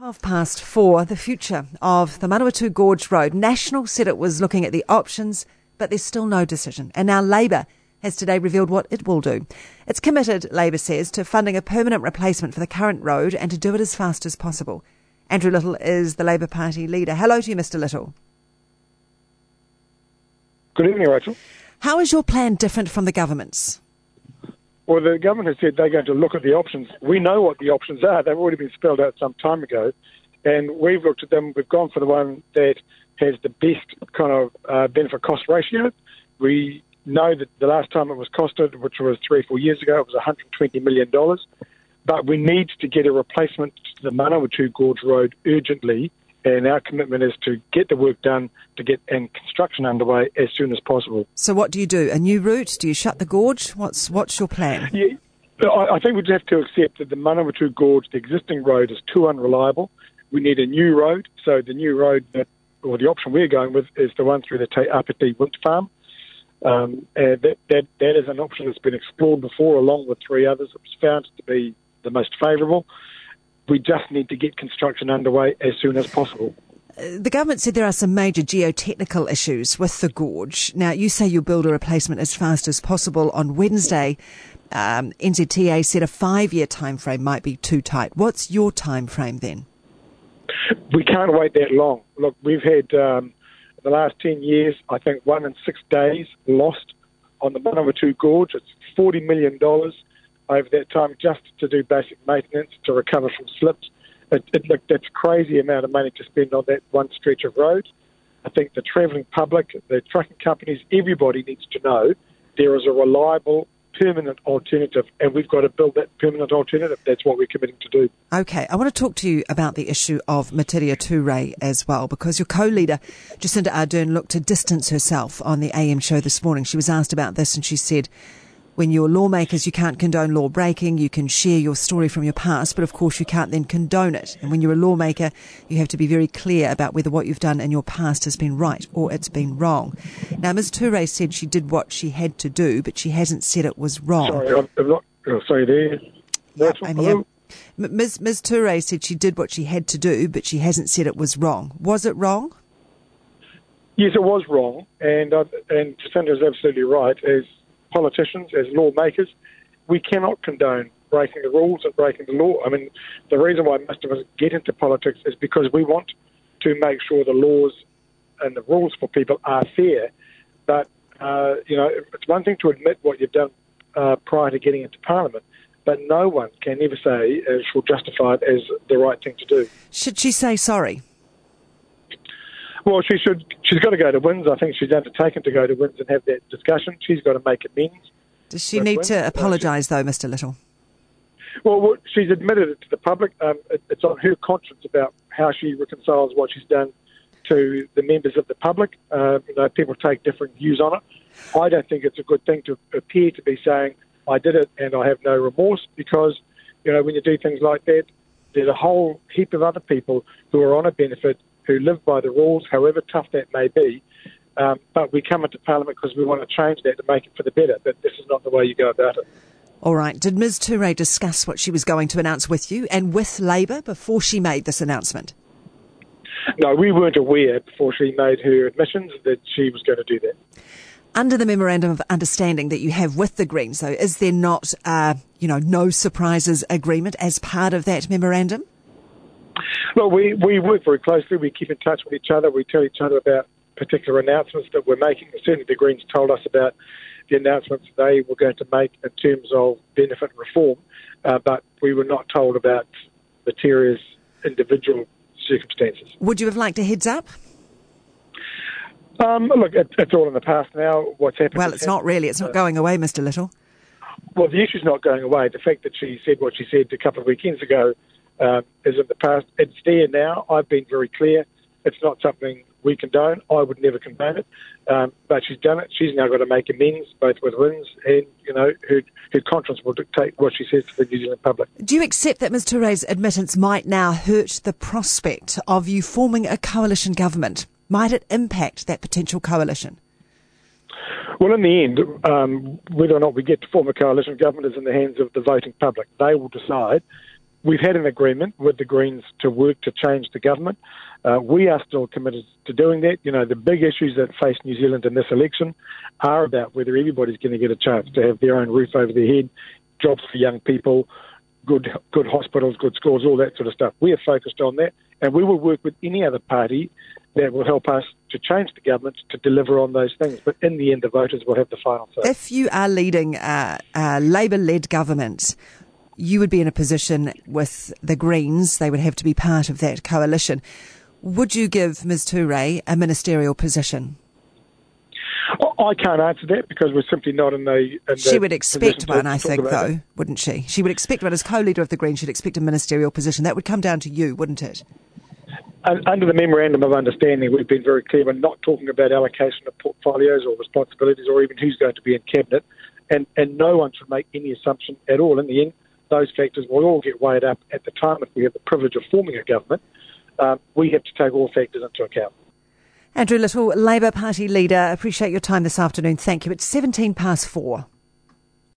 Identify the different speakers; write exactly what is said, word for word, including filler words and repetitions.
Speaker 1: Half past four, the future of the Manawatu Gorge Road. National said it was looking at the options, but there's still no decision. And now Labour has today revealed what it will do. It's committed, Labour says, to funding a permanent replacement for the current road and to do it as fast as possible. Andrew Little is the Labour Party leader. Hello to you, Mister Little.
Speaker 2: Good evening, Rachel.
Speaker 1: How is your plan different from the government's?
Speaker 2: Well, the government has said they're going to look at the options. We know what the options are. They've already been spelled out some time ago. And we've looked at them. We've gone for the one that has the best kind of uh, benefit-cost ratio. We know that the last time it was costed, which was three or four years ago, it was one hundred twenty million dollars. But we need to get a replacement to the Manawatu Gorge Road urgently. And our commitment is to get the work done, to get and construction underway as soon as possible.
Speaker 1: So what do you do? A new route? Do you shut the gorge? What's what's your plan?
Speaker 2: Yeah, I, I think we just have to accept that the Manawatu Gorge, the existing road, is too unreliable. We need a new road. So the new road, that, or the option we're going with, is the one through the Te Apiti Wind Farm. Um, and that, that, that is an option that's been explored before, along with three others. It was found to be the most favourable. We just need to get construction underway as soon as possible.
Speaker 1: The government said there are some major geotechnical issues with the gorge. Now, you say you'll build a replacement as fast as possible. On Wednesday, um, N Z T A said a five-year time frame might be too tight. What's your time frame then?
Speaker 2: We can't wait that long. Look, we've had, um, in the last ten years, I think one in six days lost on the Manawatu Gorge. It's forty million dollars. Over that time, just to do basic maintenance, to recover from slips. It, it, look, that's a crazy amount of money to spend on that one stretch of road. I think the travelling public, the trucking companies, everybody needs to know there is a reliable, permanent alternative, and we've got to build that permanent alternative. That's what we're committing to do.
Speaker 1: Okay, I want to talk to you about the issue of Matiria Ture as well, because your co-leader, Jacinda Ardern, looked to distance herself on the A M show this morning. She was asked about this and she said, when you're lawmakers, you can't condone law breaking. You can share your story from your past, but of course you can't then condone it. And when you're a lawmaker, you have to be very clear about whether what you've done in your past has been right or it's been wrong. Now, Miz Ture said she did what she had to do, but she hasn't said it was wrong.
Speaker 2: Sorry, I'm, I'm not. Oh, sorry, there.
Speaker 1: Yep, I'm here. Miz Miz Ture said she did what she had to do, but she hasn't said it was wrong. Was it wrong?
Speaker 2: Yes, it was wrong, and uh, and Jacinda is absolutely right. As politicians, as lawmakers, we cannot condone breaking the rules and breaking the law. I mean, the reason why most of us get into politics is because we want to make sure the laws and the rules for people are fair. But, uh, you know, it's one thing to admit what you've done uh, prior to getting into Parliament, but no one can ever say uh, she'll justify it as the right thing to do.
Speaker 1: Should she say sorry?
Speaker 2: Well, she should. She's got to go to Winds. I think she's undertaken to go to Winds and have that discussion. She's got to make amends.
Speaker 1: Does she need Winds. to apologise, though, Mister Little?
Speaker 2: Well, she's admitted it to the public. Um, it, it's on her conscience about how she reconciles what she's done to the members of the public. Uh, you know, people take different views on it. I don't think it's a good thing to appear to be saying, I did it and I have no remorse, because, you know, when you do things like that, there's a whole heap of other people who are on a benefit, who live by the rules, however tough that may be. Um, but we come into Parliament because we want to change that to make it for the better. But this is not the way you go about it.
Speaker 1: All right. Did Miz Ture discuss what she was going to announce with you and with Labour before she made this announcement?
Speaker 2: No, we weren't aware before she made her admissions that she was going to do that.
Speaker 1: Under the memorandum of understanding that you have with the Greens, though, is there not, uh, you know, no surprises agreement as part of that memorandum?
Speaker 2: Well, we, we work very closely. We keep in touch with each other. We tell each other about particular announcements that we're making. Certainly the Greens told us about the announcements they were going to make in terms of benefit reform, uh, but we were not told about Matiria's individual circumstances.
Speaker 1: Would you have liked a heads up?
Speaker 2: Um, look, it, it's all in the past now. What's happened?
Speaker 1: Well, it's not really. It's not going away, Mister Little.
Speaker 2: Well, the issue's not going away. The fact that she said what she said a couple of weekends ago Um, is in the past. It's there now. I've been very clear. It's not something we condone. I would never condone it. Um, but she's done it. She's now got to make amends, both with Winds and, you know, her, her conscience will dictate what she says to the New Zealand public.
Speaker 1: Do you accept that Miz Ture's admittance might now hurt the prospect of you forming a coalition government? Might it impact that potential coalition?
Speaker 2: Well, in the end, um, whether or not we get to form a coalition government is in the hands of the voting public. They will decide we've had an agreement with the Greens to work to change the government. Uh, we are still committed to doing that. You know, the big issues that face New Zealand in this election are about whether everybody's going to get a chance to have their own roof over their head, jobs for young people, good good hospitals, good schools, all that sort of stuff. We are focused on that, and we will work with any other party that will help us to change the government to deliver on those things. But in the end, the voters will have the final say.
Speaker 1: If you are leading a, a Labour-led government, you would be in a position with the Greens, they would have to be part of that coalition. Would you give Miz Toure a ministerial position?
Speaker 2: I can't answer that because we're simply not in the... In
Speaker 1: she
Speaker 2: the
Speaker 1: would expect one, I think, though,
Speaker 2: that.
Speaker 1: wouldn't she? She would expect one. As co-leader of the Greens, she'd expect a ministerial position. That would come down to you, wouldn't it?
Speaker 2: Under the Memorandum of Understanding, we've been very clear. We're not talking about allocation of portfolios or responsibilities or even who's going to be in Cabinet. And, and no one should make any assumption at all. In the end, those factors will all get weighed up at the time if we have the privilege of forming a government. Um, we have to take all factors into account.
Speaker 1: Andrew Little, Labour Party leader, appreciate your time this afternoon. Thank you. It's seventeen past four.